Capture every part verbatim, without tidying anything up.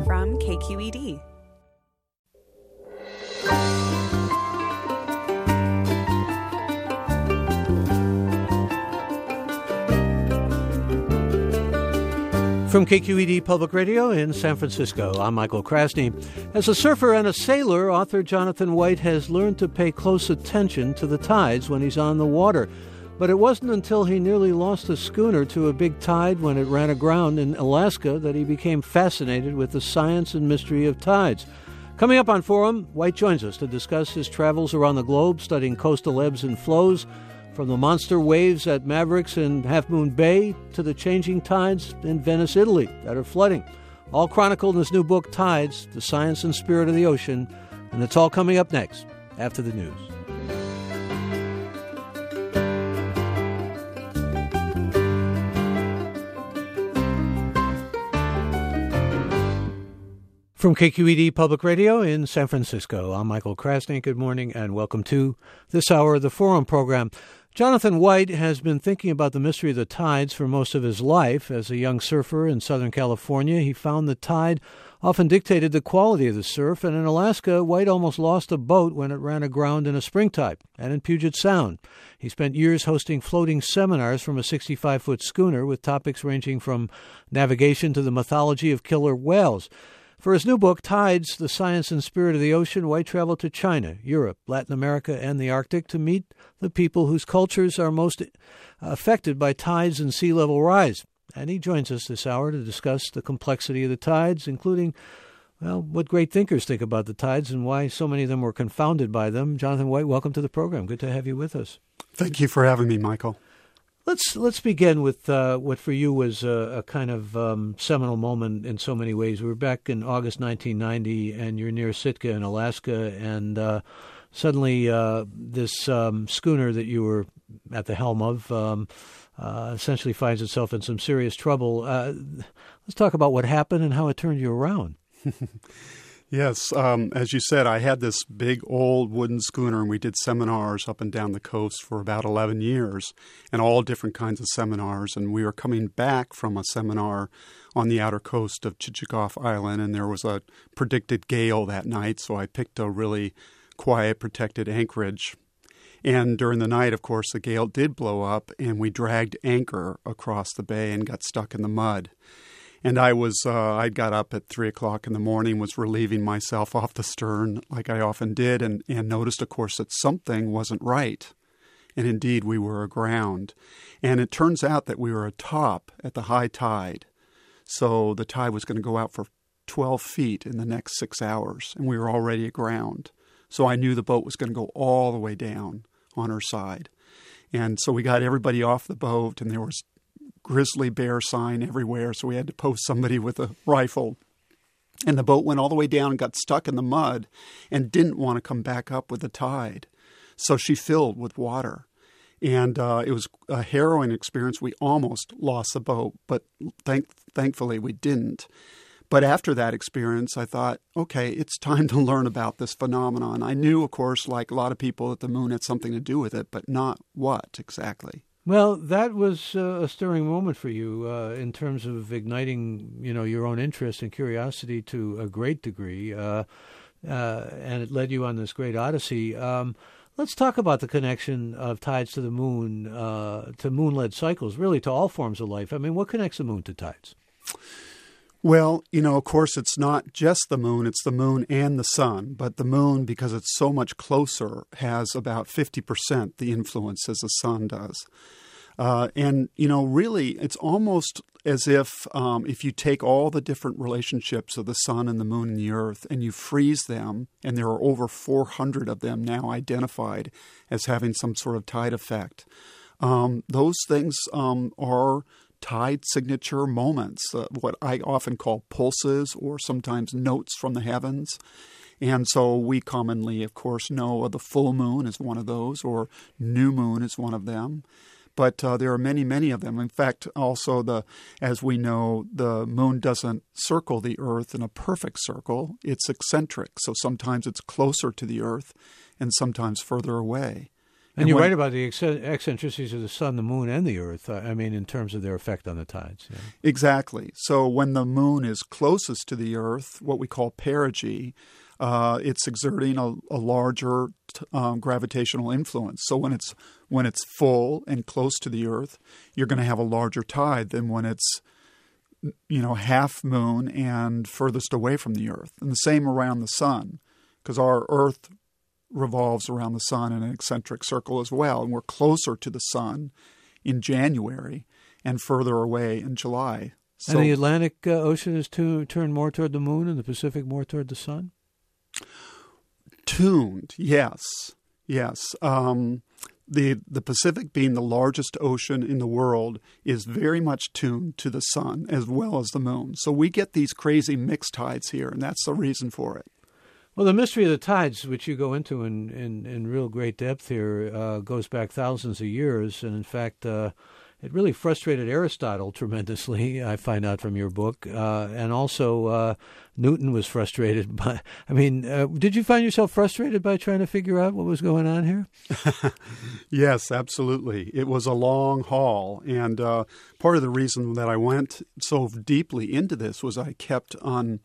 from K Q E D. From K Q E D Public Radio in San Francisco, I'm Michael Krasny. As a surfer and a sailor, author Jonathan White has learned to pay close attention to the tides when he's on the water. But it wasn't until he nearly lost a schooner to a big tide when it ran aground in Alaska that he became fascinated with the science and mystery of tides. Coming up on Forum, White joins us to discuss his travels around the globe, studying coastal ebbs and flows, from the monster waves at Mavericks in Half Moon Bay to the changing tides in Venice, Italy, that are flooding. All chronicled in his new book, Tides, The Science and Spirit of the Ocean. And it's all coming up next, after the news. From K Q E D Public Radio in San Francisco, I'm Michael Krasny. Good morning and welcome to this hour of the Forum program. Jonathan White has been thinking about the mystery of the tides for most of his life. As a young surfer in Southern California, he found the tide often dictated the quality of the surf, and in Alaska, White almost lost a boat when it ran aground in a spring tide, and in Puget Sound. He spent years hosting floating seminars from a sixty-five-foot schooner with topics ranging from navigation to the mythology of killer whales. For his new book, Tides, The Science and Spirit of the Ocean, White traveled to China, Europe, Latin America, and the Arctic to meet the people whose cultures are most affected by tides and sea level rise. And he joins us this hour to discuss the complexity of the tides, including, well, what great thinkers think about the tides and why so many of them were confounded by them. Jonathan White, welcome to the program. Good to have you with us. Thank you for having me, Michael. Let's let's begin with uh, what for you was a, a kind of um, seminal moment in so many ways. We were back in August nineteen ninety, and you're near Sitka in Alaska, and uh, suddenly uh, this um, schooner that you were at the helm of um, uh, essentially finds itself in some serious trouble. Uh, let's talk about what happened and how it turned you around. Yes, um, as you said, I had this big old wooden schooner, and we did seminars up and down the coast for about eleven years, and all different kinds of seminars. And we were coming back from a seminar on the outer coast of Chichagof Island, and there was a predicted gale that night, so I picked a really quiet, protected anchorage. And during the night, of course, the gale did blow up, and we dragged anchor across the bay and got stuck in the mud. And I was, uh, I got up at three o'clock in the morning, was relieving myself off the stern like I often did, and, and noticed, of course, that something wasn't right. And indeed, we were aground. And it turns out that we were atop at the high tide. So the tide was going to go out for twelve feet in the next six hours, and we were already aground. So I knew the boat was going to go all the way down on her side. And so we got everybody off the boat, and there was grizzly bear sign everywhere, so we had to post somebody with a rifle. And the boat went all the way down and got stuck in the mud and didn't want to come back up with the tide. So she filled with water. And uh, it was a harrowing experience. We almost lost the boat, but thank- thankfully we didn't. But after that experience, I thought, okay, it's time to learn about this phenomenon. I knew, of course, like a lot of people, that the moon had something to do with it, but not what exactly. Well, that was uh, a stirring moment for you uh, in terms of igniting, you know, your own interest and curiosity to a great degree, uh, uh, and it led you on this great odyssey. Um, let's talk about the connection of tides to the moon, uh, to moon-led cycles, really to all forms of life. I mean, what connects the moon to tides? Well, you know, of course, it's not just the moon, it's the moon and the sun. But the moon, because it's so much closer, has about fifty percent the influence as the sun does. Uh, and, you know, really, it's almost as if um, if you take all the different relationships of the sun and the moon and the earth and you freeze them, and there are over four hundred of them now identified as having some sort of tide effect, um, those things um, are tide signature moments, uh, what I often call pulses or sometimes notes from the heavens. And so we commonly, of course, know of the full moon as one of those, or new moon is one of them. But uh, there are many, many of them. In fact, also, the as we know, the moon doesn't circle the Earth in a perfect circle. It's eccentric. So sometimes it's closer to the Earth and sometimes further away. And, and you when, write about the eccentricities of the sun, the moon, and the earth, I mean, in terms of their effect on the tides. Yeah. Exactly. So when the moon is closest to the earth, what we call perigee, uh, it's exerting a, a larger um, gravitational influence. So when it's when it's full and close to the earth, you're going to have a larger tide than when it's, you know, half moon and furthest away from the earth. And the same around the sun, because our earth revolves around the sun in an eccentric circle as well, and we're closer to the sun in January and further away in July. So, and the Atlantic uh, Ocean is to, turned more toward the moon and the Pacific more toward the sun? Tuned, yes, yes. Um, the the Pacific, being the largest ocean in the world, is very much tuned to the sun as well as the moon. So we get these crazy mixed tides here, and that's the reason for it. Well, the mystery of the tides, which you go into in, in, in real great depth here, uh, goes back thousands of years. And in fact, uh, it really frustrated Aristotle tremendously, I find out from your book. Uh, and also uh, Newton was frustrated by, I mean, uh, did you find yourself frustrated by trying to figure out what was going on here? Yes, absolutely. It was a long haul. And uh, part of the reason that I went so deeply into this was I kept on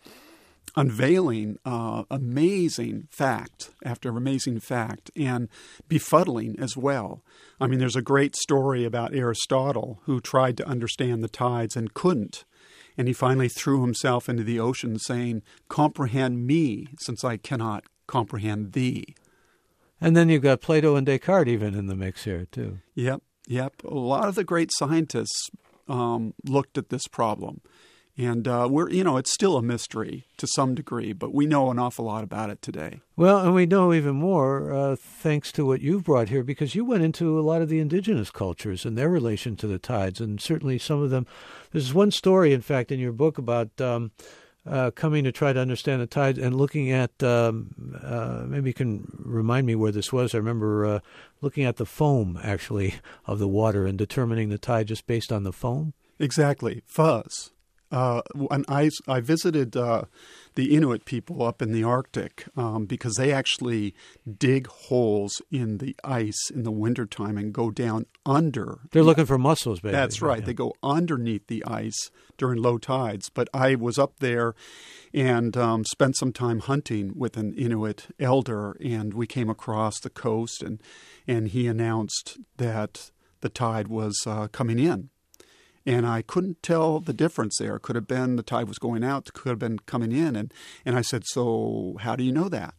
unveiling uh, amazing fact after amazing fact, and befuddling as well. I mean, there's a great story about Aristotle who tried to understand the tides and couldn't. And he finally threw himself into the ocean saying, "Comprehend me, since I cannot comprehend thee." And then you've got Plato and Descartes even in the mix here, too. Yep, yep. A lot of the great scientists um, looked at this problem. And uh, we're, you know, it's still a mystery to some degree, but we know an awful lot about it today. Well, and we know even more uh, thanks to what you've brought here, because you went into a lot of the indigenous cultures and their relation to the tides, and certainly some of them. There's one story, in fact, in your book about um, uh, coming to try to understand the tides and looking at, um, uh, maybe you can remind me where this was. I remember uh, looking at the foam, actually, of the water and determining the tide just based on the foam. Exactly. Fuzz. Uh, and I, I visited uh, the Inuit people up in the Arctic um, because they actually dig holes in the ice in the wintertime and go down under. They're looking for mussels, basically. That's right. Yeah. They go underneath the ice during low tides. But I was up there and um, spent some time hunting with an Inuit elder, and we came across the coast, and, and he announced that the tide was uh, coming in. And I couldn't tell the difference there. It could have been the tide was going out, it could have been coming in. And, and I said, "So how do you know that?"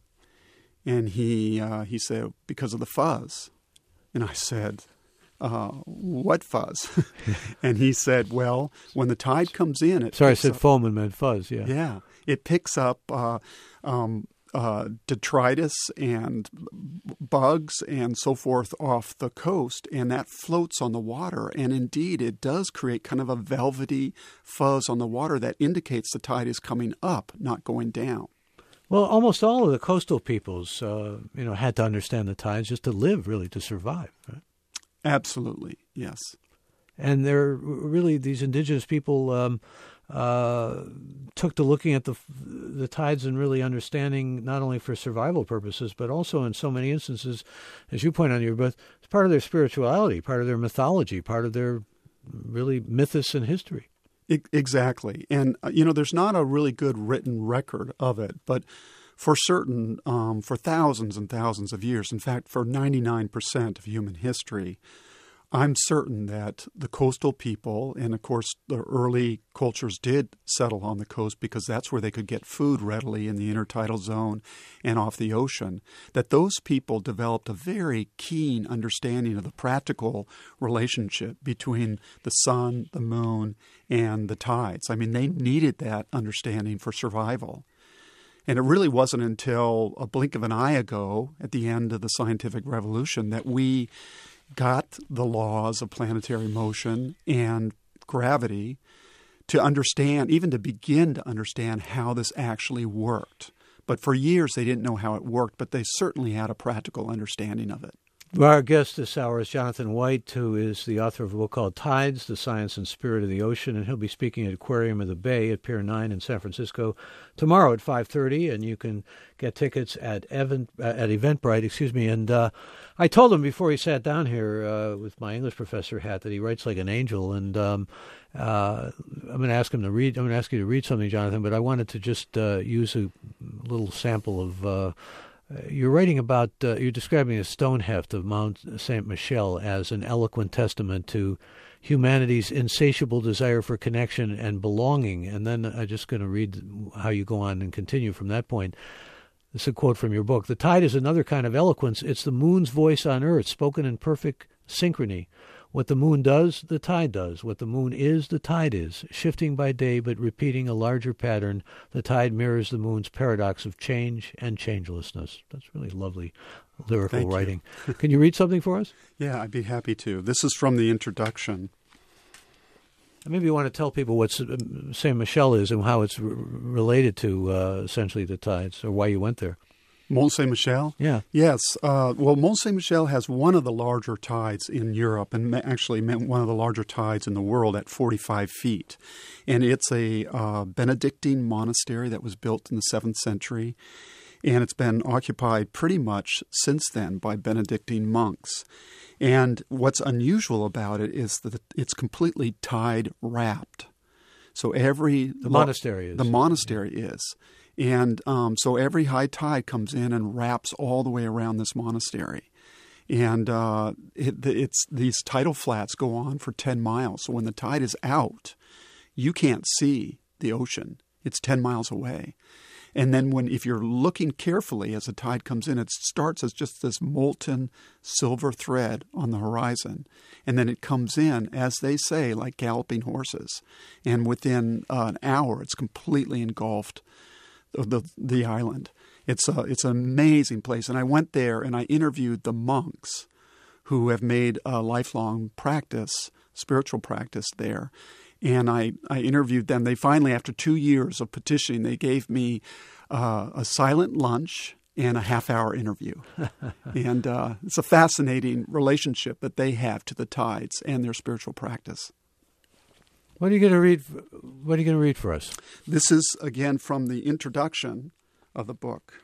And he uh, he said, "Because of the fuzz." And I said, uh, "What fuzz?" And he said, "Well, when the tide comes in, it Sorry, I said up, foam and meant fuzz, yeah. Yeah, it picks up uh, um, uh, detritus and bugs and so forth off the coast, and that floats on the water. And indeed, it does create kind of a velvety fuzz on the water that indicates the tide is coming up, not going down." Well, almost all of the coastal peoples, uh, you know, had to understand the tides just to live, really, to survive. Right? Absolutely, yes. And they're really, these indigenous people um, uh, took to looking at the the tides and really understanding, not only for survival purposes, but also in so many instances, as you point out in your book, it's part of their spirituality, part of their mythology, part of their really mythos and history. Exactly. And, you know, there's not a really good written record of it, but for certain, um, for thousands and thousands of years, in fact, for ninety-nine percent of human history, I'm certain that the coastal people, and of course the early cultures did settle on the coast because that's where they could get food readily in the intertidal zone and off the ocean, that those people developed a very keen understanding of the practical relationship between the sun, the moon, and the tides. I mean, they needed that understanding for survival. And it really wasn't until a blink of an eye ago, at the end of the scientific revolution, that we got the laws of planetary motion and gravity to understand, even to begin to understand how this actually worked. But for years they didn't know how it worked, but they certainly had a practical understanding of it. Our guest this hour is Jonathan White, who is the author of a book called Tides, The Science and Spirit of the Ocean, and he'll be speaking at Aquarium of the Bay at Pier nine in San Francisco tomorrow at five thirty, and you can get tickets at Evan, uh, at Eventbrite, excuse me. And uh, I told him before he sat down here uh, with my English professor hat that he writes like an angel, and um, uh, I'm going to ask him to read, I'm going to ask you to read something, Jonathan, but I wanted to just uh, use a little sample of uh, Uh, you're writing about, uh, you're describing the Stoneheft of Mount Saint Michel as an eloquent testament to humanity's insatiable desire for connection and belonging. And then I'm just going to read how you go on and continue from that point. This is a quote from your book. "The tide is another kind of eloquence. It's the moon's voice on earth, spoken in perfect synchrony. What the moon does, the tide does. What the moon is, the tide is. Shifting by day, but repeating a larger pattern, the tide mirrors the moon's paradox of change and changelessness." That's really lovely lyrical Thank writing. Can you read something for us? Yeah, I'd be happy to. This is from the introduction. Maybe you want to tell people what Saint Michel is and how it's r- related to uh, essentially the tides, or why you went there. Mont Saint Michel? Yeah. Yes. Uh, well, Mont Saint Michel has one of the larger tides in Europe, and actually one of the larger tides in the world at forty-five feet. And it's a uh, Benedictine monastery that was built in the seventh century, and it's been occupied pretty much since then by Benedictine monks. And what's unusual about it is that it's completely tide wrapped. So every the monastery is the monastery is. And um, so every high tide comes in and wraps all the way around this monastery. And uh, it, it's these tidal flats go on for ten miles. So when the tide is out, you can't see the ocean. It's ten miles away. And then when if you're looking carefully as the tide comes in, it starts as just this molten silver thread on the horizon. And then it comes in, as they say, like galloping horses. And within uh, an hour, it's completely engulfed of the the island. It's a it's an amazing place, and I went there and I interviewed the monks who have made a lifelong practice, spiritual practice there, and I I interviewed them. They finally, after two years of petitioning, they gave me uh, a silent lunch and a half-hour interview, and uh, it's a fascinating relationship that they have to the tides and their spiritual practice. What are you going to read? What are you going to read for us? This is, again, from the introduction of the book.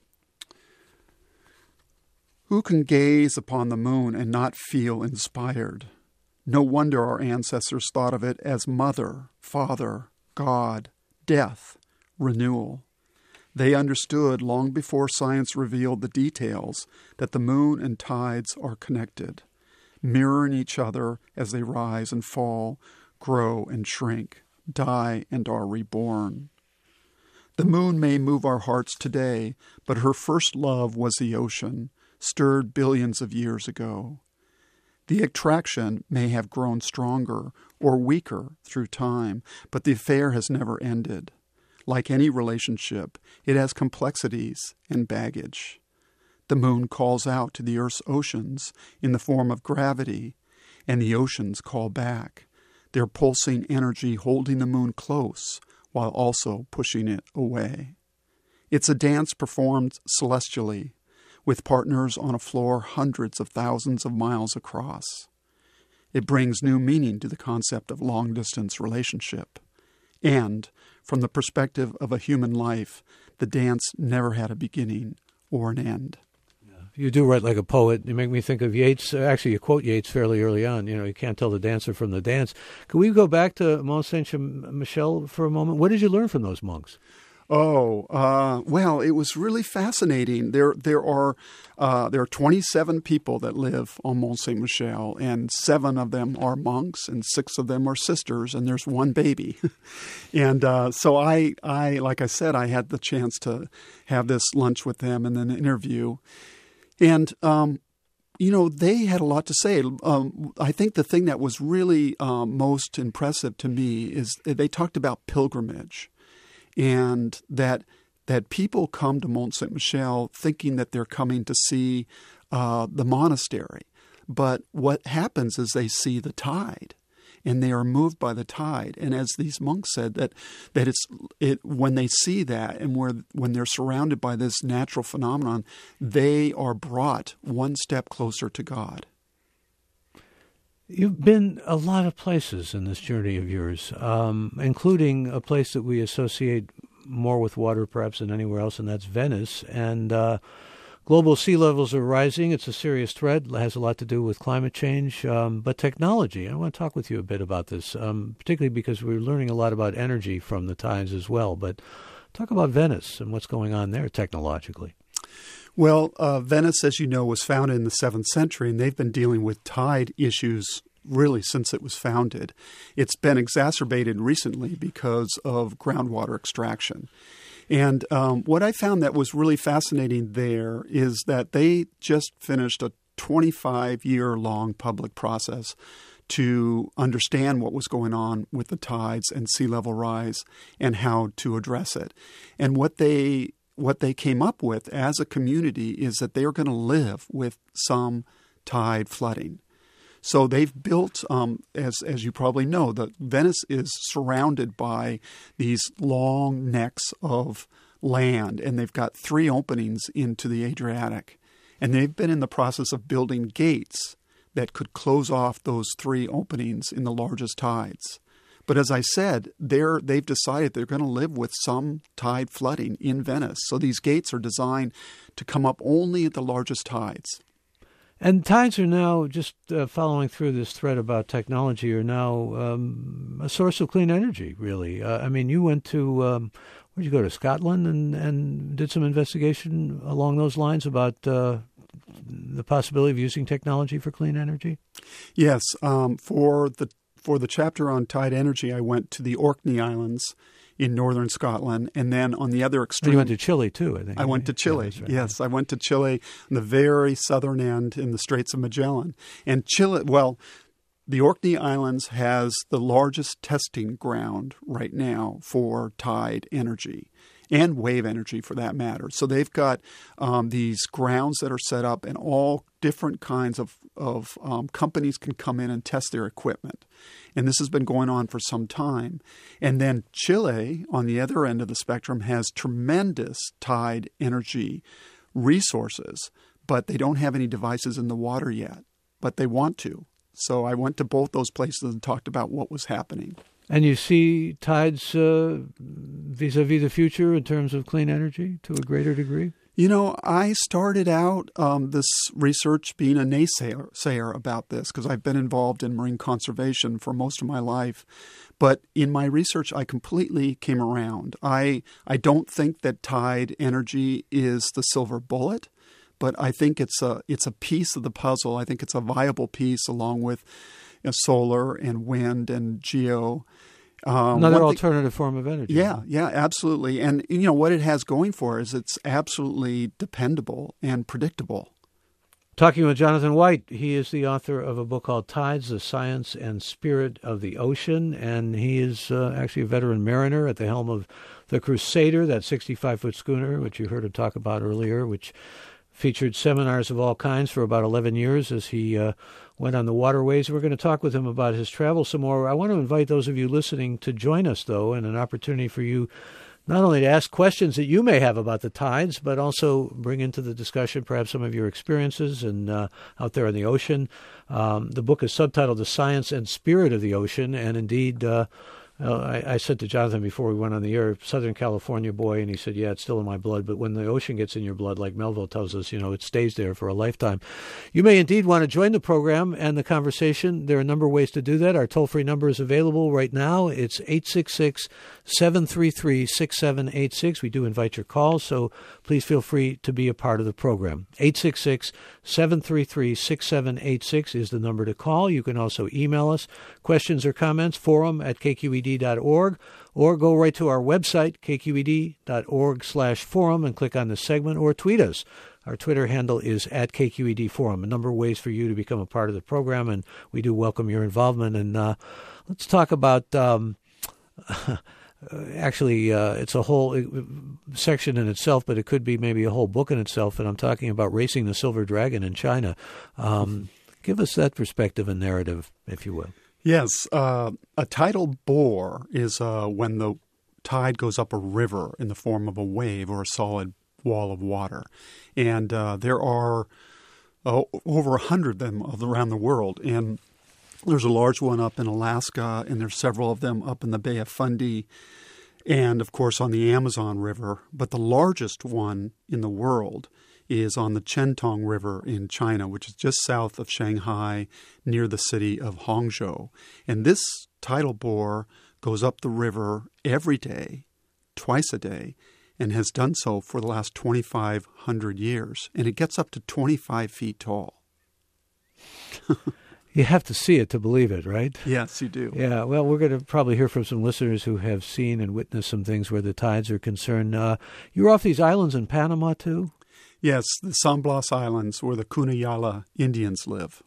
"Who can gaze upon the moon and not feel inspired? No wonder our ancestors thought of it as mother, father, God, death, renewal. They understood long before science revealed the details that the moon and tides are connected, mirroring each other as they rise and fall, grow and shrink, die and are reborn. The moon may move our hearts today, but her first love was the ocean, stirred billions of years ago. The attraction may have grown stronger or weaker through time, but the affair has never ended. Like any relationship, it has complexities and baggage. The moon calls out to the Earth's oceans in the form of gravity, and the oceans call back, their pulsing energy holding the moon close while also pushing it away. It's a dance performed celestially, with partners on a floor hundreds of thousands of miles across. It brings new meaning to the concept of long-distance relationship. And, from the perspective of a human life, the dance never had a beginning or an end." You do write like a poet. You make me think of Yeats. Actually, you quote Yeats fairly early on. You know, you can't tell the dancer from the dance. Can we go back to Mont Saint Michel for a moment? What did you learn from those monks? Oh, uh, well, it was really fascinating. There, there are uh, there are twenty-seven people that live on Mont Saint Michel, and seven of them are monks, and six of them are sisters, and there's one baby. and uh, so I, I, like I said, I had the chance to have this lunch with them and then an interview, and um, you know, they had a lot to say. Um, I think the thing that was really um, most impressive to me is they talked about pilgrimage. And that that people come to Mont Saint Michel thinking that they're coming to see uh, the monastery. But what happens is they see the tide. and they are moved by the tide. And as these monks said, that that it's it when they see that and where when they're surrounded by this natural phenomenon, they are brought one step closer to God. You've been a lot of places in this journey of yours, um, including a place that we associate more with water perhaps than anywhere else, and that's Venice. And uh, global sea levels are rising. It's a serious threat. It has a lot to do with climate change, um, but technology. I want to talk with you a bit about this, um, particularly because we're learning a lot about energy from the tides as well. But talk about Venice and what's going on there technologically. Well, uh, Venice, as you know, was founded in the seventh century, and they've been dealing with tide issues really since it was founded. It's been exacerbated recently because of groundwater extraction. And um, what I found that was really fascinating there is that they just finished a twenty-five-year-long public process to understand what was going on with the tides and sea level rise and how to address it. And what they what they came up with as a community is that they are going to live with some tide flooding. So they've built, um, as as you probably know, that Venice is surrounded by these long necks of land, and they've got three openings into the Adriatic. And they've been in the process of building gates that could close off those three openings in the largest tides. But as I said, they're, they've decided they're going to live with some tide flooding in Venice. So these gates are designed to come up only at the largest tides. And tides are now, just uh, following through this thread about technology, are now um, a source of clean energy, really. Uh, I mean, you went to, um, where'd you go, to Scotland and, and did some investigation along those lines about uh, the possibility of using technology for clean energy? Yes. Um, for the For the chapter on tide energy, I went to the Orkney Islands in northern Scotland, and then on the other extreme... You went to Chile, too, I think. I went to Chile, yeah, right. Yes. I went to Chile on the very southern end in the Straits of Magellan. And Chile, well, the Orkney Islands has the largest testing ground right now for tide energy and wave energy for that matter. So they've got um, these grounds that are set up, and all different kinds of, of um, companies can come in and test their equipment. And this has been going on for some time. And then Chile, on the other end of the spectrum, has tremendous tide energy resources, but they don't have any devices in the water yet, but they want to. So I went to both those places and talked about what was happening. And you see tides uh, vis-a-vis the future in terms of clean energy to a greater degree? You know, I started out um, this research being a naysayer sayer about this because I've been involved in marine conservation for most of my life. But in my research, I completely came around. I I don't think that tide energy is the silver bullet, but I think it's a it's a piece of the puzzle. I think it's a viable piece along with you know, solar and wind and geo. Um, Another alternative thing, form of energy. Yeah, yeah, absolutely. And, you know, what it has going for it is it's absolutely dependable and predictable. Talking with Jonathan White. He is the author of a book called Tides, the Science and Spirit of the Ocean, and he is uh, actually a veteran mariner at the helm of the Crusader, that sixty-five foot schooner, which you heard him talk about earlier, which featured seminars of all kinds for about eleven years as he uh, went on the waterways. We're going to talk with him about his travel some more. I want to invite those of you listening to join us, though, and an opportunity for you not only to ask questions that you may have about the tides, but also bring into the discussion perhaps some of your experiences and uh, out there in the ocean. Um, the book is subtitled The Science and Spirit of the Ocean, and indeed, uh, Uh, I, I said to Jonathan before we went on the air, Southern California boy, and he said, yeah, it's still in my blood. But when the ocean gets in your blood, like Melville tells us, you know, it stays there for a lifetime. You may indeed want to join the program and the conversation. There are a number of ways to do that. Our toll-free number is available right now. It's eight six six, seven three three, six seven eight six. We do invite your calls, so please feel free to be a part of the program. eight six six, seven three three, six seven eight six is the number to call. You can also email us questions or comments, forum at k q e d dot org, or go right to our website, k q e d dot org slash forum, and click on the segment, or tweet us. Our Twitter handle is at K Q E D Forum. A number of ways for you to become a part of the program, and we do welcome your involvement. And uh, let's talk about... Um, Actually, uh, it's a whole section in itself, but it could be maybe a whole book in itself, and I'm talking about racing the silver dragon in China. Um, give us that perspective and narrative, if you will. Yes. Uh, a tidal bore is uh, when the tide goes up a river in the form of a wave or a solid wall of water. And uh, there are uh, over a hundred of them around the world. And there's a large one up in Alaska, and there's several of them up in the Bay of Fundy, and, of course, on the Amazon River. But the largest one in the world is on the Chentong River in China, which is just south of Shanghai, near the city of Hangzhou. And this tidal bore goes up the river every day, twice a day, and has done so for the last twenty-five hundred years. And it gets up to twenty-five feet tall. You have to see it to believe it, right? Yes, you do. Yeah, well, we're going to probably hear from some listeners who have seen and witnessed some things where the tides are concerned. Uh, you're off these islands in Panama, too? Yes, the San Blas Islands, where the Cunayala Indians live.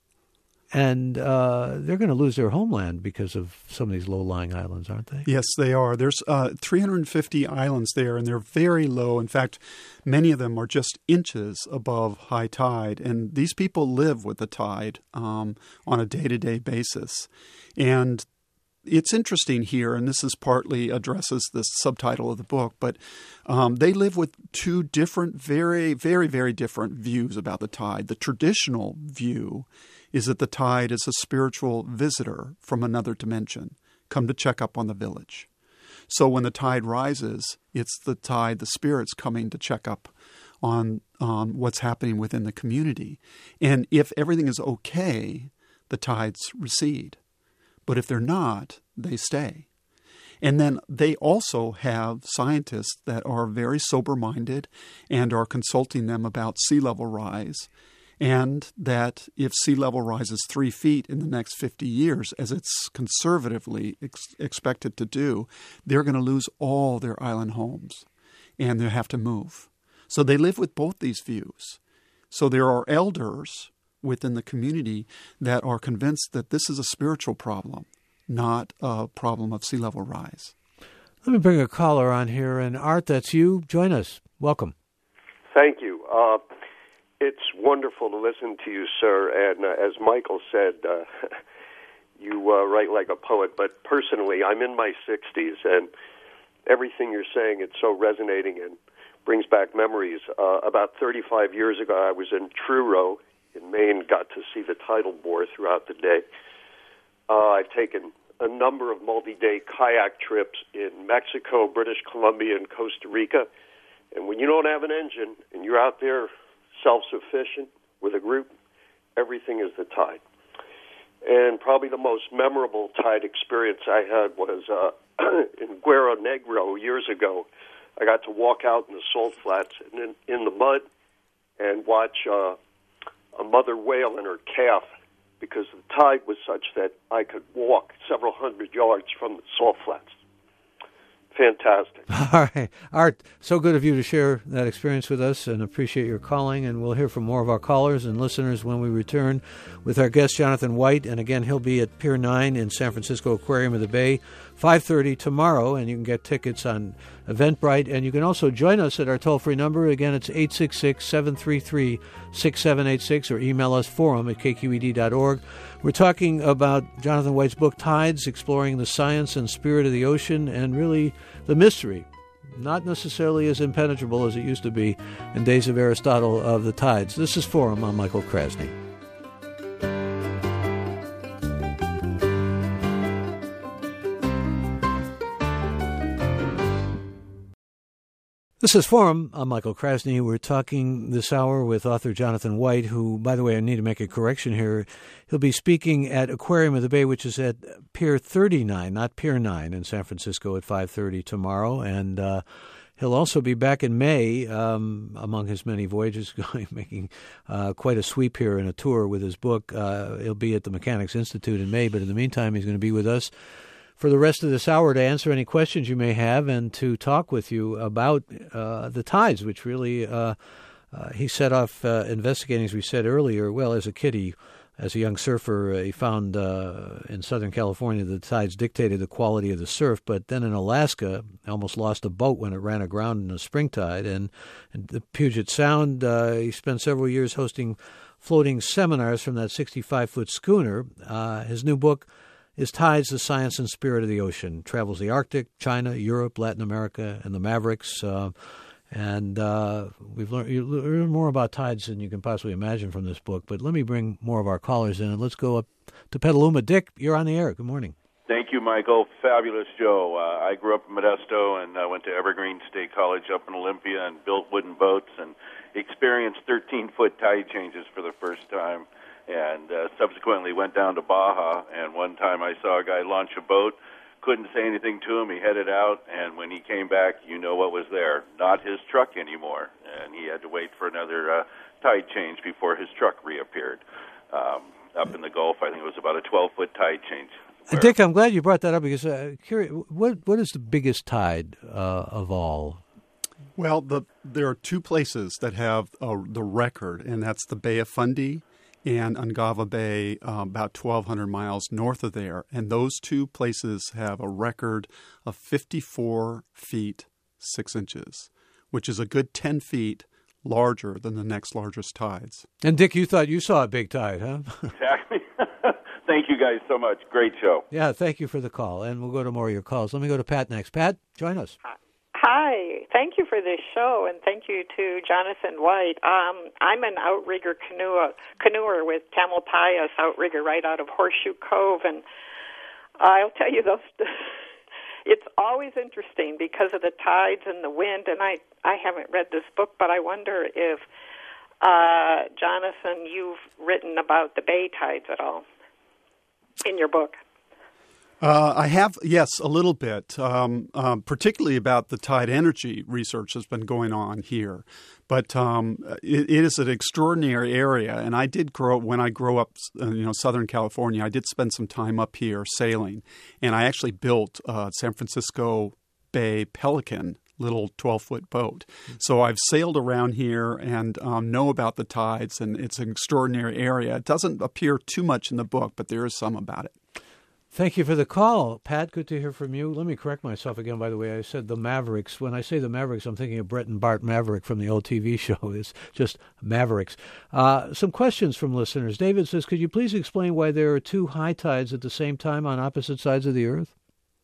And uh, they're going to lose their homeland because of some of these low-lying islands, aren't they? Yes, they are. There's uh, three hundred fifty islands there, and they're very low. In fact, many of them are just inches above high tide. And these people live with the tide um, on a day-to-day basis. And it's interesting here, and this is partly addresses the subtitle of the book, but um, they live with two different, very, very, very different views about the tide. The traditional view is that the tide is a spiritual visitor from another dimension, come to check up on the village. So when the tide rises, it's the tide, the spirits coming to check up on, on what's happening within the community. And if everything is okay, the tides recede. But if they're not, they stay. And then they also have scientists that are very sober-minded and are consulting them about sea level rise. And that if sea level rises three feet in the next fifty years, as it's conservatively ex- expected to do, they're going to lose all their island homes and they have to move. So they live with both these views. So there are elders within the community that are convinced that this is a spiritual problem, not a problem of sea level rise. Let me bring a caller on here. And Art, that's you. Join us. Welcome. Thank you. Uh, it's wonderful to listen to you, sir. And uh, as Michael said, uh, you uh, write like a poet. But personally, I'm in my sixties, and everything you're saying, it's so resonating and brings back memories. Uh, about thirty-five years ago, I was in Truro in Maine, got to see the tidal bore throughout the day. Uh, I've taken a number of multi-day kayak trips in Mexico, British Columbia, and Costa Rica. And when you don't have an engine and you're out there self-sufficient with a group, everything is the tide. And probably the most memorable tide experience I had was uh, in Guerrero Negro years ago. I got to walk out in the salt flats and in, in the mud and watch uh, a mother whale and her calf, because the tide was such that I could walk several hundred yards from the salt flats. Fantastic. All right. Art, so good of you to share that experience with us, and appreciate your calling. And we'll hear from more of our callers and listeners when we return with our guest, Jonathan White. And again, he'll be at Pier nine in San Francisco Aquarium of the Bay, five thirty tomorrow, and you can get tickets on Eventbrite. And you can also join us at our toll-free number. Again, it's eight six six, seven three three, six seven eight six, or email us forum at k q e d dot org. We're talking about Jonathan White's book, Tides, exploring the science and spirit of the ocean and really the mystery, not necessarily as impenetrable as it used to be in days of Aristotle, of the tides. This is Forum. I'm Michael Krasny. This is Forum. I'm Michael Krasny. We're talking this hour with author Jonathan White, who, by the way, I need to make a correction here. He'll be speaking at Aquarium of the Bay, which is at Pier thirty-nine, not Pier nine, in San Francisco at five thirty tomorrow. And uh, he'll also be back in May, um, among his many voyages, going making uh, quite a sweep here in a tour with his book. Uh, he'll be at the Mechanics Institute in May, but in the meantime, he's going to be with us for the rest of this hour to answer any questions you may have and to talk with you about uh, the tides, which really uh, uh, he set off uh, investigating, as we said earlier. Well, as a kid, he as a young surfer, uh, he found uh, in Southern California the tides dictated the quality of the surf. But then in Alaska, almost lost a boat when it ran aground in a spring tide. And in the Puget Sound, uh, he spent several years hosting floating seminars from that sixty-five foot schooner. Uh, his new book is Tides, the Science and Spirit of the Ocean. Travels the Arctic, China, Europe, Latin America, and the Mavericks. Uh, And uh, we've learned, you learn more about tides than you can possibly imagine from this book. But let me bring more of our callers in, and let's go up to Petaluma. Dick, you're on the air. Good morning. Thank you, Michael. Fabulous show. Uh, I grew up in Modesto and uh, went to Evergreen State College up in Olympia and built wooden boats and experienced thirteen foot tide changes for the first time. And uh, subsequently went down to Baja, and one time I saw a guy launch a boat. Couldn't say anything to him. He headed out, and when he came back, you know what was there. Not his truck anymore, and he had to wait for another uh, tide change before his truck reappeared. Um, up in the Gulf, I think it was about a twelve foot tide change. Where... Dick, I'm glad you brought that up because uh, curious, what what is the biggest tide uh, of all? Well, the, there are two places that have uh, the record, and that's the Bay of Fundy and Ungava Bay, uh, about twelve hundred miles north of there. And those two places have a record of fifty-four feet, six inches, which is a good ten feet larger than the next largest tides. And, Dick, you thought you saw a big tide, huh? Exactly. Thank you guys so much. Great show. Yeah, thank you for the call. And we'll go to more of your calls. Let me go to Pat next. Pat, join us. Hi. Thank you for this show, and thank you to Jonathan White. Um, I'm an outrigger canoe, canoer with Tamalpais outrigger right out of Horseshoe Cove, and I'll tell you, those it's always interesting because of the tides and the wind, and I, I haven't read this book, but I wonder if, uh, Jonathan, you've written about the bay tides at all in your book. Uh, I have, yes, a little bit, um, um, particularly about the tide energy research that's been going on here. But um, it, it is an extraordinary area, and I did grow when I grew up, uh, you know, Southern California. I did spend some time up here sailing, and I actually built a San Francisco Bay Pelican little twelve foot boat. So I've sailed around here and um, know about the tides, and it's an extraordinary area. It doesn't appear too much in the book, but there is some about it. Thank you for the call, Pat. Good to hear from you. Let me correct myself again, by the way. I said the Mavericks. When I say the Mavericks, I'm thinking of Brett and Bart Maverick from the old T V show. It's just Mavericks. Uh, some questions from listeners. David says, could you please explain why there are two high tides at the same time on opposite sides of the earth?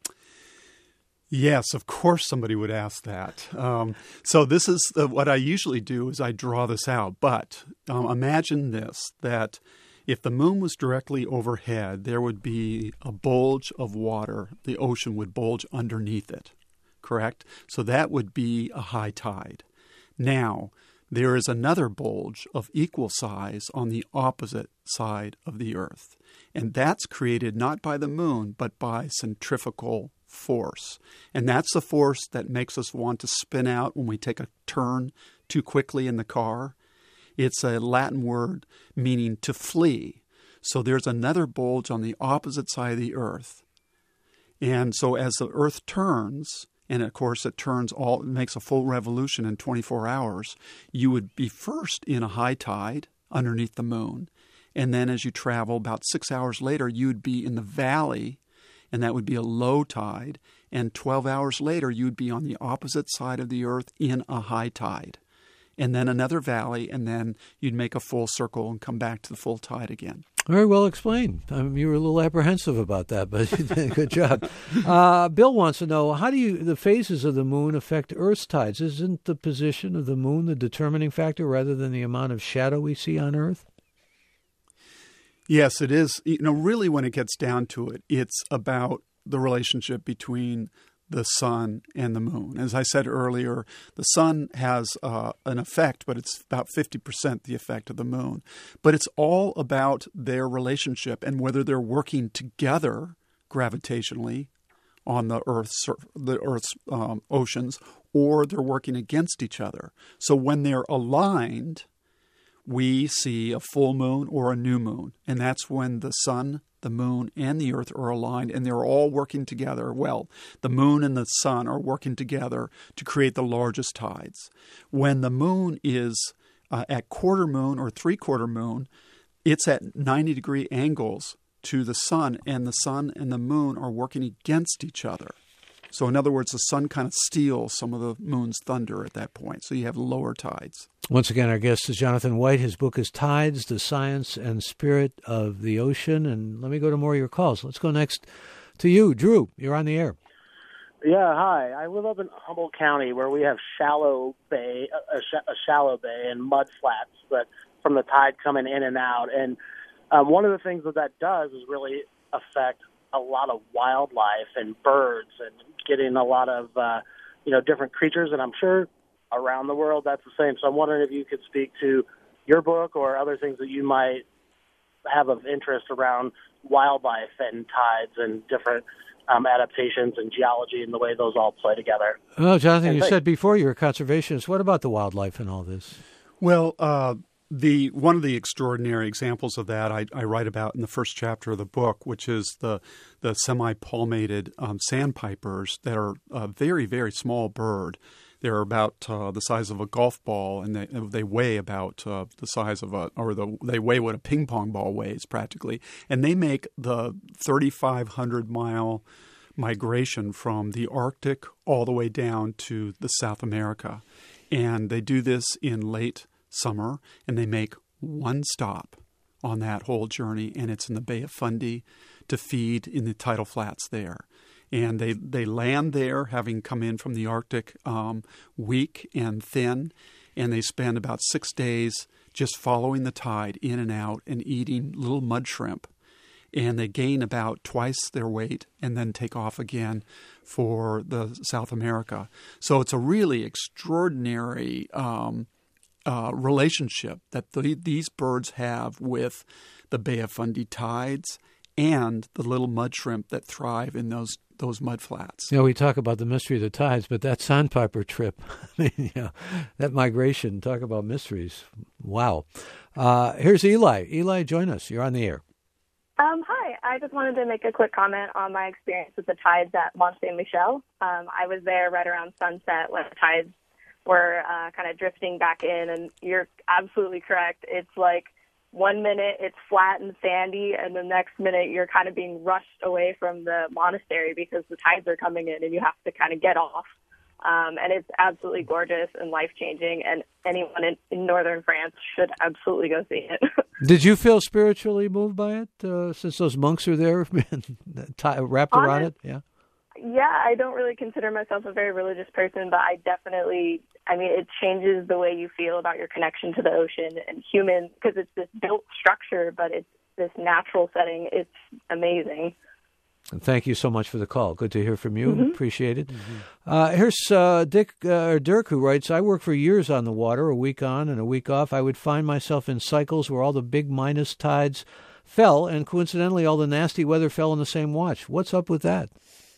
Yes, of course somebody would ask that. Um, so this is uh, what I usually do is I draw this out. But um, imagine this, that if the moon was directly overhead, there would be a bulge of water. The ocean would bulge underneath it, correct? So that would be a high tide. Now, there is another bulge of equal size on the opposite side of the earth. And that's created not by the moon, but by centrifugal force. And that's the force that makes us want to spin out when we take a turn too quickly in the car. It's a Latin word meaning to flee. So there's another bulge on the opposite side of the earth. And so as the earth turns, and of course it turns all, it makes a full revolution in twenty-four hours, you would be first in a high tide underneath the moon. And then as you travel about six hours later, you would be in the valley, and that would be a low tide. And twelve hours later, you would be on the opposite side of the earth in a high tide. And then another valley, and then you'd make a full circle and come back to the full tide again. Very well explained. I mean, you were a little apprehensive about that, but you did a good job. Uh, Bill wants to know, how do you the phases of the moon affect Earth's tides? Isn't the position of the moon the determining factor rather than the amount of shadow we see on Earth? Yes, it is. You know, really when it gets down to it, it's about the relationship between the sun and the moon. As I said earlier, the sun has uh, an effect, but it's about fifty percent the effect of the moon. But it's all about their relationship and whether they're working together gravitationally on the Earth's, the Earth's um, oceans, or they're working against each other. So when they're aligned, we see a full moon or a new moon, and that's when the sun, the moon, and the earth are aligned, and they're all working together. Well, the moon and the sun are working together to create the largest tides. When the moon is uh, at quarter moon or three-quarter moon, it's at ninety degree angles to the sun, and the sun and the moon are working against each other. So in other words, the sun kind of steals some of the moon's thunder at that point. So you have lower tides. Once again, our guest is Jonathan White. His book is Tides, the Science and Spirit of the Ocean. And let me go to more of your calls. Let's go next to you. Drew, you're on the air. Yeah, hi. I live up in Humboldt County where we have shallow bay, a, sh- a shallow bay and mud flats, but from the tide coming in and out. And um, one of the things that that does is really affect a lot of wildlife and birds and getting a lot of, uh, you know, different creatures. And I'm sure around the world that's the same. So I'm wondering if you could speak to your book or other things that you might have of interest around wildlife and tides and different um, adaptations and geology and the way those all play together. Oh, Jonathan, and you thanks. said before you're a conservationist. What about the wildlife and all this? Well, uh, the one of the extraordinary examples of that I, I write about in the first chapter of the book, which is the the semi-palmated um, sandpipers that are a very, very small bird. They're about uh, the size of a golf ball, and they they weigh about uh, the size of a, or the they weigh what a ping pong ball weighs practically. And they make the thirty-five hundred mile migration from the Arctic all the way down to the South America, and they do this in late summer, and they make one stop on that whole journey, and it's in the Bay of Fundy to feed in the tidal flats there. And they, they land there, having come in from the Arctic um, weak and thin, and they spend about six days just following the tide in and out and eating little mud shrimp. And they gain about twice their weight and then take off again for the South America. So it's a really extraordinary um, uh, relationship that the, these birds have with the Bay of Fundy tides and the little mud shrimp that thrive in those those mud flats. You know, we talk about the mystery of the tides, but that sandpiper trip, I mean, you know, that migration, talk about mysteries. Wow. Uh, here's Eli. Eli, join us. You're on the air. Um, hi. I just wanted to make a quick comment on my experience with the tides at Mont Saint Michel. Um, I was there right around sunset when the tides were uh, kind of drifting back in, and you're absolutely correct. It's like one minute it's flat and sandy, and the next minute you're kind of being rushed away from the monastery because the tides are coming in and you have to kind of get off. Um, and it's absolutely gorgeous and life-changing, and anyone in, in northern France should absolutely go see it. Did you feel spiritually moved by it uh, since those monks are there wrapped around Honest, it? Yeah. Yeah, I don't really consider myself a very religious person, but I definitely, I mean, it changes the way you feel about your connection to the ocean and humans, because it's this built structure, but it's this natural setting. It's amazing. And thank you so much for the call. Good to hear from you. Mm-hmm. Appreciate it. Mm-hmm. Uh, here's uh, Dick uh, or Dirk, who writes, I worked for years on the water, a week on and a week off. I would find myself in cycles where all the big minus tides fell, and coincidentally all the nasty weather fell in the same watch. What's up with that?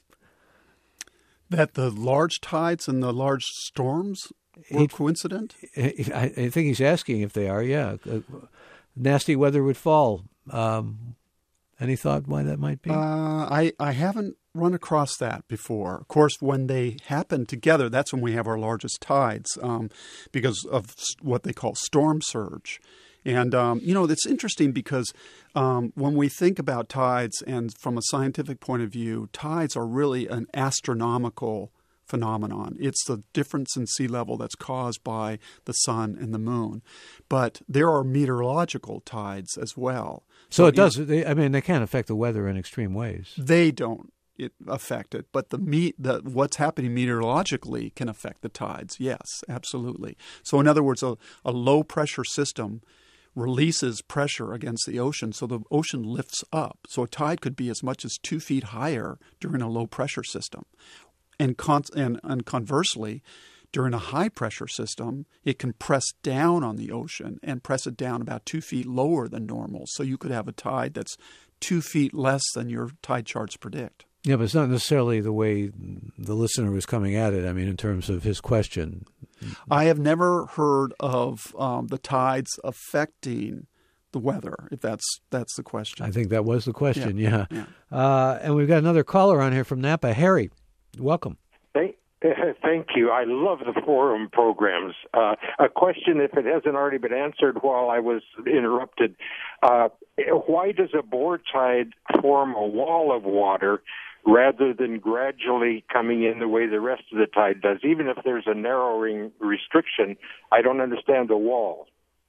That the large tides and the large storms were he, coincident? I, I think he's asking if they are, yeah. Uh, nasty weather would fall. Um, any thought why that might be? Uh, I, I haven't run across that before. Of course, when they happen together, that's when we have our largest tides um, because of what they call storm surge. And, um, you know, it's interesting because um, when we think about tides and from a scientific point of view, tides are really an astronomical phenomenon. It's the difference in sea level that's caused by the sun and the moon. But there are meteorological tides as well. So, so it does. They, I mean, they can affect the weather in extreme ways. They don't it affect it, but the, meet, the what's happening meteorologically can affect the tides. Yes, absolutely. So in other words, a, a low-pressure system releases pressure against the ocean, so the ocean lifts up. So a tide could be as much as two feet higher during a low-pressure system. And, con- and, and conversely, during a high-pressure system, it can press down on the ocean and press it down about two feet lower than normal. So you could have a tide that's two feet less than your tide charts predict. Yeah, but it's not necessarily the way the listener was coming at it, I mean, in terms of his question. I have never heard of um, the tides affecting the weather, if that's that's the question. I think that was the question, yeah. yeah. yeah. Uh, and we've got another caller on here from Napa. Harry, welcome. Hey, Thank you. I love the forum programs. Uh, a question, if it hasn't already been answered while I was interrupted. Uh, why does a bore tide form a wall of water rather than gradually coming in the way the rest of the tide does? Even if there's a narrowing restriction, I don't understand the wall.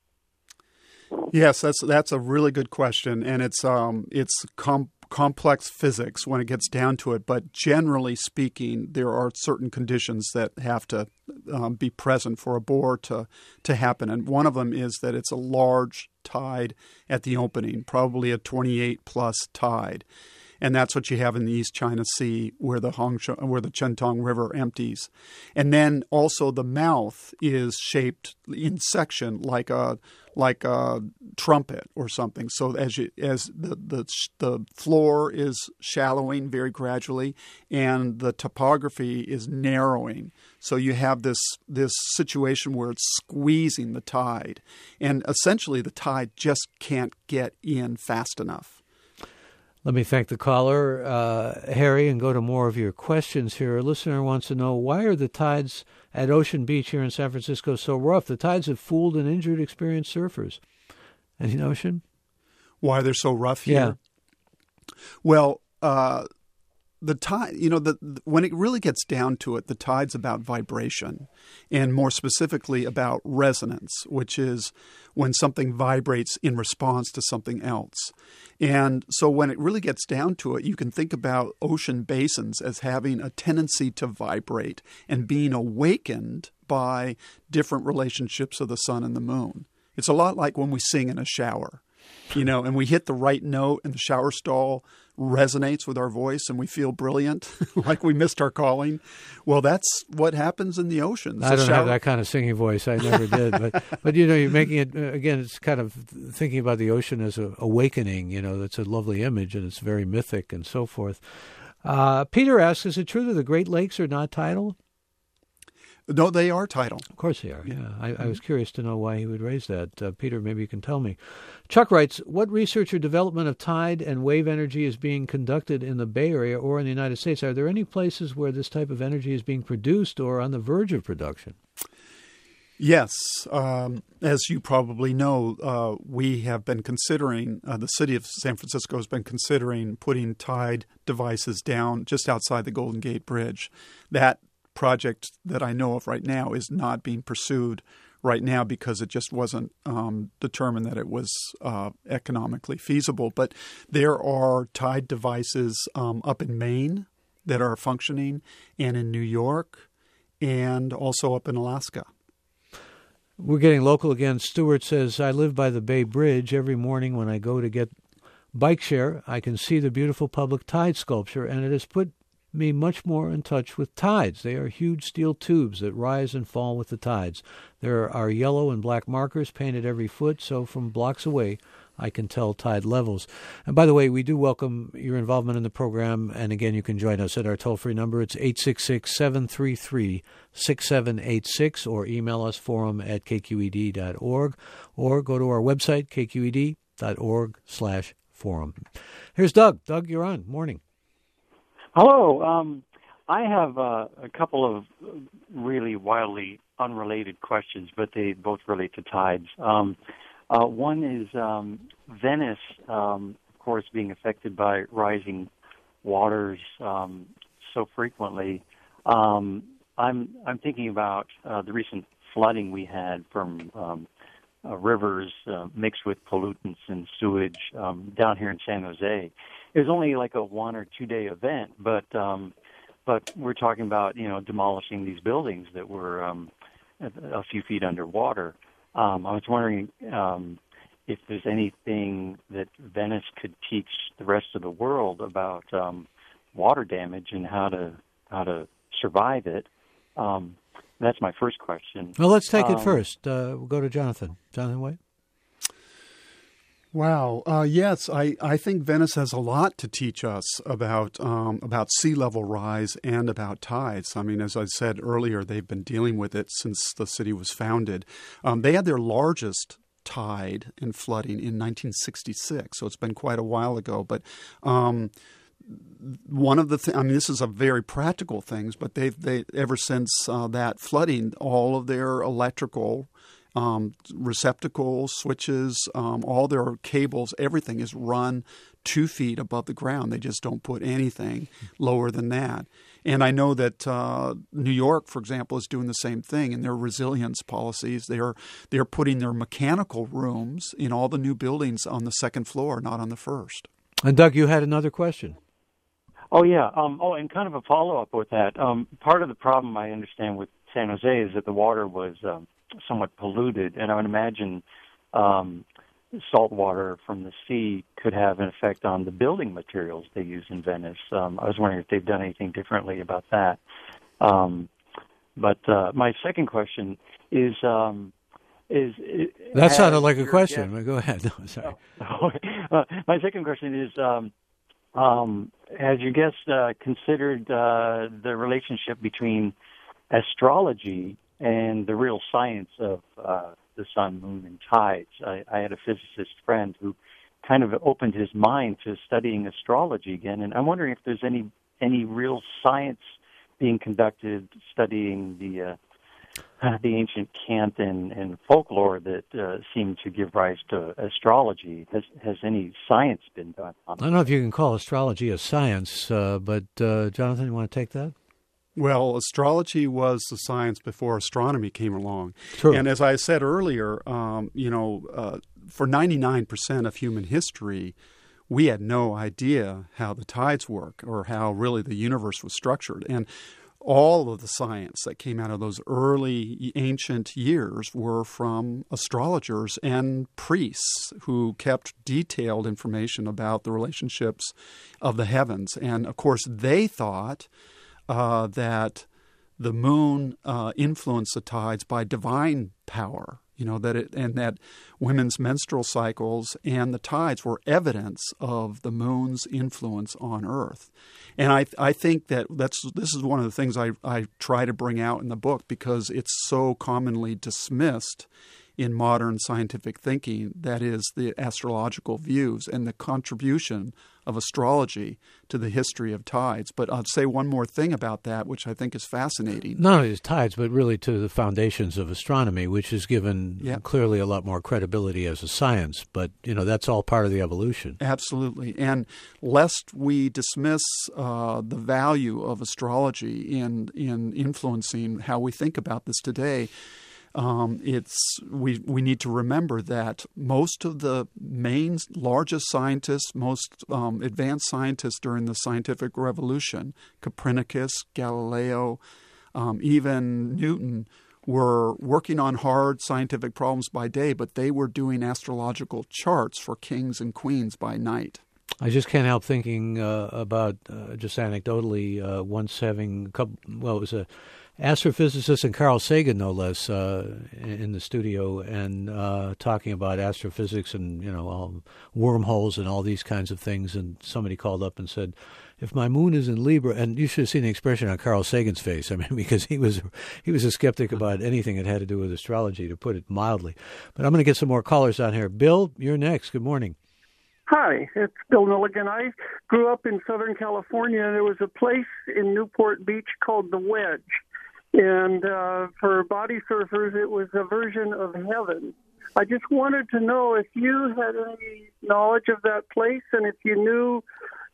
Yes, that's that's a really good question, and it's um it's com- complex physics when it gets down to it. But generally speaking, there are certain conditions that have to um, be present for a bore to to happen, and one of them is that it's a large tide at the opening, probably a twenty-eight plus tide. And that's what you have in the East China Sea, where the Hongsha, where the Chentong River empties, and then also the mouth is shaped in section like a like a trumpet or something. So as you, as the, the the floor is shallowing very gradually, and the topography is narrowing, so you have this this situation where it's squeezing the tide, and essentially the tide just can't get in fast enough. Let me thank the caller, uh, Harry, and go to more of your questions here. A listener wants to know, why are the tides at Ocean Beach here in San Francisco so rough? The tides have fooled and injured experienced surfers. Any notion? Why they're so rough here? Yeah. Well, uh, the tide, you know, the, the, when it really gets down to it, the tide's about vibration, and more specifically about resonance, which is when something vibrates in response to something else. And so when it really gets down to it, you can think about ocean basins as having a tendency to vibrate and being awakened by different relationships of the sun and the moon. It's a lot like when we sing in a shower, you know, and we hit the right note and the shower stall resonates with our voice and we feel brilliant, like we missed our calling. Well, that's what happens in the oceans. I don't shower- have that kind of singing voice. I never did. But, but you know, you're making it, uh, again, it's kind of thinking about the ocean as a awakening. You know, that's a lovely image, and it's very mythic and so forth. Uh, Peter asks, is it true that the Great Lakes are not tidal? No, they are tidal. Of course they are, yeah. I, I was curious to know why he would raise that. Uh, Peter, maybe you can tell me. Chuck writes, what research or development of tide and wave energy is being conducted in the Bay Area or in the United States? Are there any places where this type of energy is being produced or on the verge of production? Yes. Um, as you probably know, uh, we have been considering, uh, the city of San Francisco has been considering putting tide devices down just outside the Golden Gate Bridge. That project that I know of right now is not being pursued right now because it just wasn't um, determined that it was uh, economically feasible. But there are tide devices um, up in Maine that are functioning, and in New York, and also up in Alaska. We're getting local again. Stewart says, I live by the Bay Bridge. Every morning when I go to get bike share, I can see the beautiful public tide sculpture, and it has put me much more in touch with tides. They are huge steel tubes that rise and fall with the tides. There are yellow and black markers painted every foot, so from blocks away I can tell tide levels. And by the way, we do welcome your involvement in the program, and again, you can join us at our toll-free number. It's eight six six, seven three three, six seven eight six, or email us forum at k q e d dot org, or go to our website, k q e d dot org slash forum. Here's Doug. Doug, you're on. Morning. Hello. Um, I have uh, a couple of really wildly unrelated questions, but they both relate to tides. Um, uh, one is um, Venice, um, of course, being affected by rising waters um, so frequently. Um, I'm I'm thinking about uh, the recent flooding we had from um, uh, rivers uh, mixed with pollutants and sewage um, down here in San Jose. It was only like a one or two day event, but um, but we're talking about you know demolishing these buildings that were um, a, a few feet underwater. Um, I was wondering um, if there's anything that Venice could teach the rest of the world about um, water damage and how to how to survive it. Um, that's my first question. Well, let's take um, it first. Uh, we'll go to Jonathan. Jonathan White. Wow. Uh, yes, I, I think Venice has a lot to teach us about um, about sea level rise and about tides. I mean, as I said earlier, they've been dealing with it since the city was founded. Um, they had their largest tide and flooding in nineteen sixty-six, so it's been quite a while ago. But um, one of the th- I mean, this is a very practical things, but they've they ever since uh, that flooding, all of their electrical um, receptacles, switches, um, all their cables, everything is run two feet above the ground. They just don't put anything lower than that. And I know that uh, New York, for example, is doing the same thing in their resilience policies. They're they're putting their mechanical rooms in all the new buildings on the second floor, not on the first. And Doug, you had another question. Oh, yeah. Um, oh, and kind of a follow-up with that. Um, part of the problem I understand with San Jose is that the water was um, somewhat polluted, and I would imagine um, salt water from the sea could have an effect on the building materials they use in Venice. Um, I was wondering if they've done anything differently about that. Um, but uh, my second question is... Um, is that sounded like a question. Guest, Go ahead. No, sorry. uh, my second question is... Um, Um, has your guest uh, considered uh, the relationship between astrology and the real science of uh, the sun, moon, and tides? I, I had a physicist friend who kind of opened his mind to studying astrology again, and I'm wondering if there's any any real science being conducted studying the uh, the ancient cant and, and folklore that uh, seem to give rise to astrology. Has has any science been done on I don't know if you can call astrology a science, uh, but uh, Jonathan, you want to take that? Well, astrology was the science before astronomy came along. True. And as I said earlier, um, you know, uh, for ninety-nine percent of human history, we had no idea how the tides work or how really the universe was structured. And all of the science that came out of those early ancient years were from astrologers and priests who kept detailed information about the relationships of the heavens. And, of course, they thought uh, that the moon uh, influenced the tides by divine power. You know, that it, and that women's menstrual cycles and the tides were evidence of the moon's influence on Earth. And I I think that that's this is one of the things I, I try to bring out in the book because it's so commonly dismissed in modern scientific thinking, that is the astrological views and the contribution of astrology to the history of tides. But I'll say one more thing about that, which I think is fascinating. Not only to tides, but really to the foundations of astronomy, which is given yeah. clearly a lot more credibility as a science. But, you know, that's all part of the evolution. Absolutely. And lest we dismiss uh, the value of astrology in in influencing how we think about this today, Um, it's we we need to remember that most of the main largest scientists, most um, advanced scientists during the scientific revolution, Copernicus, Galileo, um, even Newton, were working on hard scientific problems by day, but they were doing astrological charts for kings and queens by night. I just can't help thinking uh, about, uh, just anecdotally, uh, once having a couple, well, it was a astrophysicist and Carl Sagan, no less, uh, in the studio and uh, talking about astrophysics and, you know, all wormholes and all these kinds of things. And somebody called up and said, if my moon is in Libra, and you should have seen the expression on Carl Sagan's face. I mean, because he was he was a skeptic about anything that had to do with astrology, to put it mildly. But I'm going to get some more callers on here. Bill, you're next. Good morning. Hi, it's Bill Milligan. I grew up in Southern California. There was a place in Newport Beach called The Wedge. And uh, for body surfers, it was a version of heaven. I just wanted to know if you had any knowledge of that place and if you knew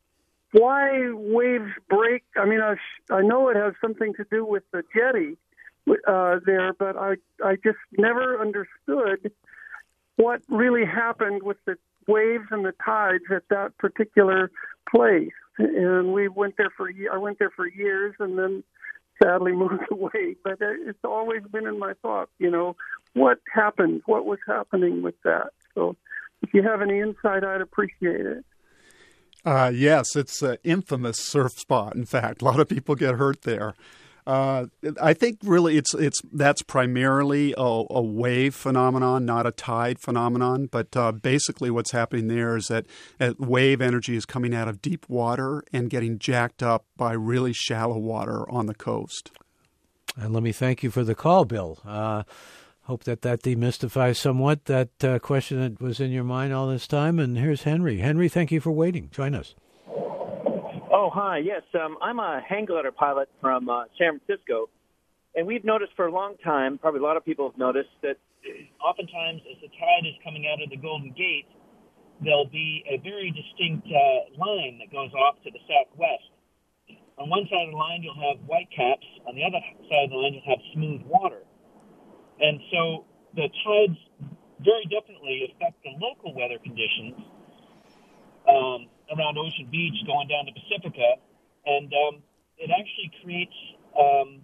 why waves break. I mean, I, I know it has something to do with the jetty uh, there, but I, I just never understood what really happened with the waves and the tides at that particular place. And we went there for I went there for years, and then sadly moved away. But it's always been in my thoughts, you know, what happened, what was happening with that. So if you have any insight, I'd appreciate it. Uh, yes, it's an infamous surf spot. In fact, a lot of people get hurt there. Uh, I think really it's it's that's primarily a, a wave phenomenon, not a tide phenomenon. But uh, basically what's happening there is that, that wave energy is coming out of deep water and getting jacked up by really shallow water on the coast. And let me thank you for the call, Bill. Uh, hope that that demystifies somewhat that uh, question that was in your mind all this time. And here's Henry. Henry, thank you for waiting. Join us. Oh, hi. Yes, um, I'm a hang glider pilot from uh, San Francisco, and we've noticed for a long time, probably a lot of people have noticed, that oftentimes as the tide is coming out of the Golden Gate, there'll be a very distinct uh, line that goes off to the southwest. On one side of the line, you'll have white caps. On the other side of the line, you'll have smooth water. And so the tides very definitely affect the local weather conditions um, around Ocean Beach going down to Pacifica, and um, it actually creates um,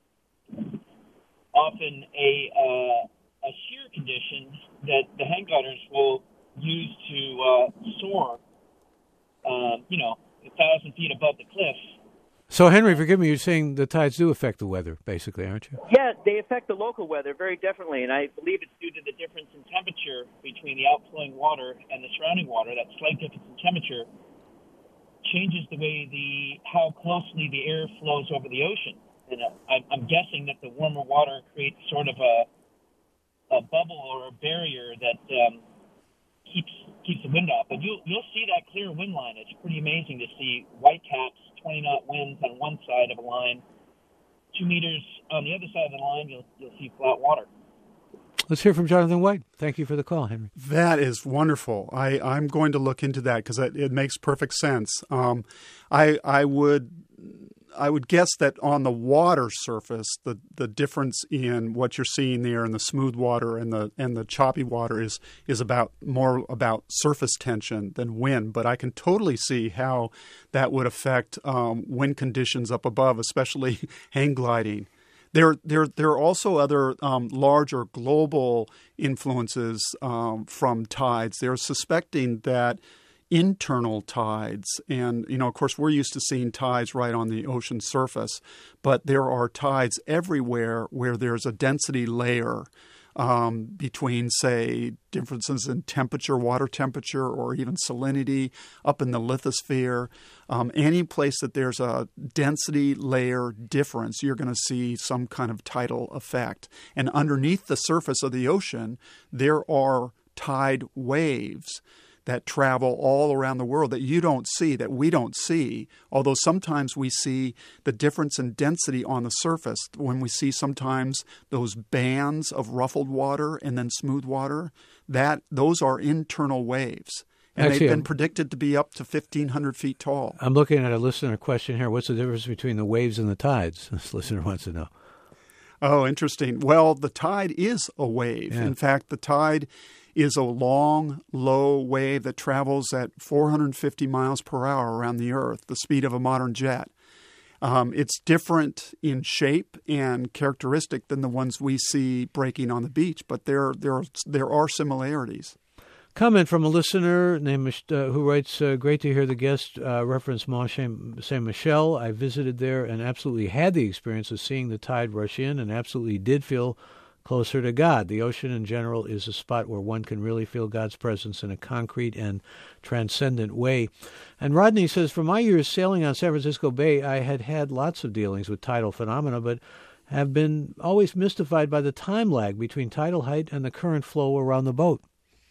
often a, uh, a shear condition that the hang gliders will use to uh, soar, um, you know, a thousand feet above the cliff. So, Henry, forgive me, you're saying the tides do affect the weather, basically, aren't you? Yeah, they affect the local weather very definitely, and I believe it's due to the difference in temperature between the outflowing water and the surrounding water. That slight difference in temperature changes the way the how closely the air flows over the ocean. And uh, I'm guessing that the warmer water creates sort of a a bubble or a barrier that um, keeps keeps the wind off. But you'll you'll see that clear wind line. It's pretty amazing to see white caps, twenty knot winds on one side of a line. Two meters on the other side of the line, you'll you'll see flat water. Let's hear from Jonathan White. Thank you for the call, Henry. That is wonderful. I, I'm going to look into that because it, it makes perfect sense. Um, I I would I would guess that on the water surface, the, the difference in what you're seeing there in the smooth water and the and the choppy water is is about more about surface tension than wind. But I can totally see how that would affect um, wind conditions up above, especially hang gliding. There, there, there are also other um, larger global influences um, from tides. They're suspecting that internal tides, and, you know, of course, we're used to seeing tides right on the ocean surface, but there are tides everywhere where there's a density layer um, between, say, differences in temperature, water temperature, or even salinity up in the lithosphere. Um, any place that there's a density layer difference, you're going to see some kind of tidal effect. And underneath the surface of the ocean, there are tide waves that travel all around the world that you don't see, that we don't see, although sometimes we see the difference in density on the surface. When we see sometimes those bands of ruffled water and then smooth water, that those are internal waves. And Actually, they've been I'm, predicted to be up to fifteen hundred feet tall. I'm looking at a listener question here. What's the difference between the waves and the tides? This listener wants to know. Oh, interesting. Well, the tide is a wave. Yeah. In fact, the tide is a long, low wave that travels at four hundred fifty miles per hour around the Earth, the speed of a modern jet. Um, it's different in shape and characteristic than the ones we see breaking on the beach, but there, there, are, there are similarities. Comment from a listener named uh, who writes, uh, great to hear the guest uh, reference Mont Saint-Michel. I visited there and absolutely had the experience of seeing the tide rush in and absolutely did feel closer to God. The ocean in general is a spot where one can really feel God's presence in a concrete and transcendent way. And Rodney says, for my years sailing on San Francisco Bay, I had had lots of dealings with tidal phenomena, but have been always mystified by the time lag between tidal height and the current flow around the boat.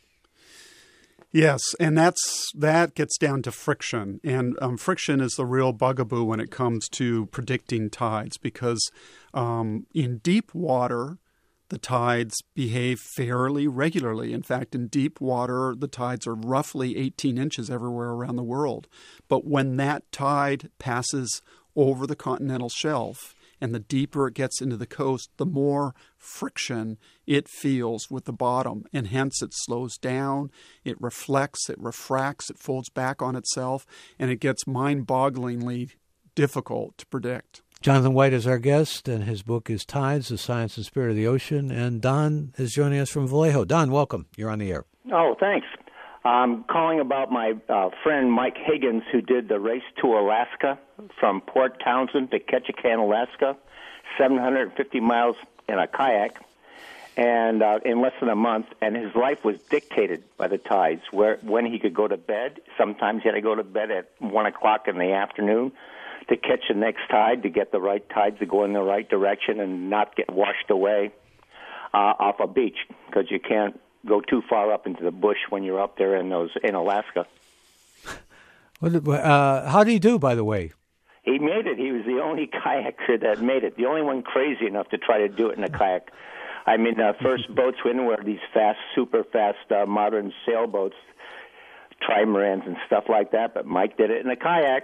Yes, and that's that gets down to friction, and um, friction is the real bugaboo when it comes to predicting tides, because um, in deep water, the tides behave fairly regularly. In fact, in deep water, the tides are roughly eighteen inches everywhere around the world. But when that tide passes over the continental shelf, and the deeper it gets into the coast, the more friction it feels with the bottom, and hence it slows down, it reflects, it refracts, it folds back on itself, and it gets mind-bogglingly difficult to predict. Jonathan White is our guest, and his book is Tides, The Science and Spirit of the Ocean, and Don is joining us from Vallejo. Don, welcome. You're on the air. Oh, thanks. I'm calling about my uh, friend Mike Higgins, who did the race to Alaska from Port Townsend to Ketchikan, Alaska, seven hundred fifty miles in a kayak, and uh, in less than a month. And his life was dictated by the tides, where when he could go to bed. Sometimes he had to go to bed at one o'clock in the afternoon to catch the next tide, to get the right tide to go in the right direction and not get washed away uh, off a beach, because you can't go too far up into the bush when you're up there in those in Alaska. What did, uh, how did he do, by the way? He made it. He was the only kayaker that made it, the only one crazy enough to try to do it in a kayak. I mean, the first boats we in were these fast, super fast uh, modern sailboats, trimarans and stuff like that, but Mike did it in a kayak.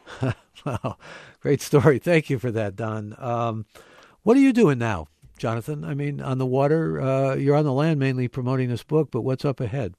Wow, great story. Thank you for that, Don. Um, what are you doing now, Jonathan? I mean, on the water, uh, you're on the land mainly promoting this book, but what's up ahead?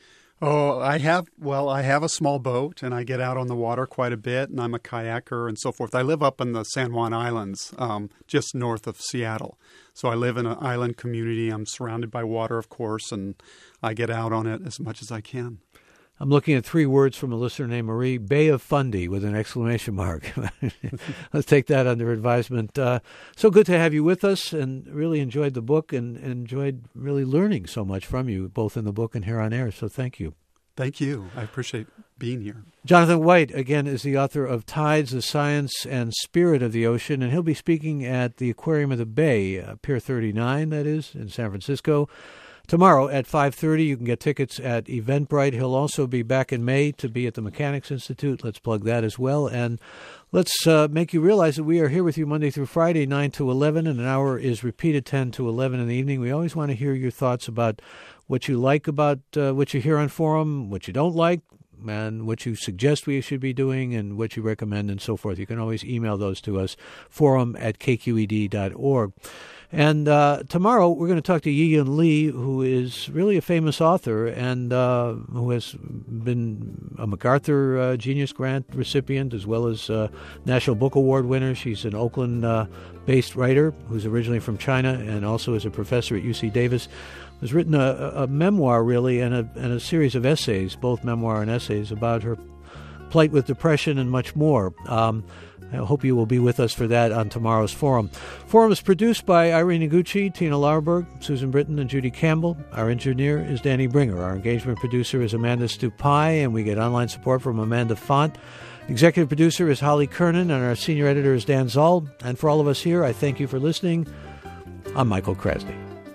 Oh, I have, well, I have a small boat, and I get out on the water quite a bit, and I'm a kayaker and so forth. I live up in the San Juan Islands, um, just north of Seattle. So I live in an island community. I'm surrounded by water, of course, and I get out on it as much as I can. I'm looking at three words from a listener named Marie, Bay of Fundy, with an exclamation mark. Let's take that under advisement. Uh, so good to have you with us, and really enjoyed the book and enjoyed really learning so much from you, both in the book and here on air. So thank you. Thank you. I appreciate being here. Jonathan White, again, is the author of Tides, the Science and Spirit of the Ocean, and he'll be speaking at the Aquarium of the Bay, uh, Pier thirty-nine, that is, in San Francisco, tomorrow at five thirty. You can get tickets at Eventbrite. He'll also be back in May to be at the Mechanics Institute. Let's plug that as well. And let's uh, make you realize that we are here with you Monday through Friday, nine to eleven, and an hour is repeated ten to eleven in the evening. We always want to hear your thoughts about what you like about uh, what you hear on Forum, what you don't like, and what you suggest we should be doing, and what you recommend, and so forth. You can always email those to us, forum at k q e d dot org. And uh, tomorrow we're going to talk to Yi-Yun Lee, who is really a famous author and uh, who has been a MacArthur uh, Genius Grant recipient as well as uh, National Book Award winner. She's an Oakland-based uh, writer who's originally from China and also is a professor at U C Davis. Has written a, a memoir, really, and a, and a series of essays, both memoir and essays, about her plight with depression and much more. Um, I hope you will be with us for that on tomorrow's Forum. Forum is produced by Irene Iguchi, Tina Lauerberg, Susan Britton, and Judy Campbell. Our engineer is Danny Bringer. Our engagement producer is Amanda Stupai, and we get online support from Amanda Font. Executive producer is Holly Kernan, and our senior editor is Dan Zoll. And for all of us here, I thank you for listening. I'm Michael Krasny.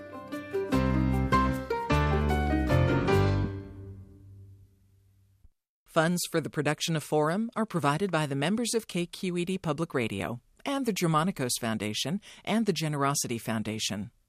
Funds for the production of Forum are provided by the members of K Q E D Public Radio and the Germanicos Foundation and the Generosity Foundation.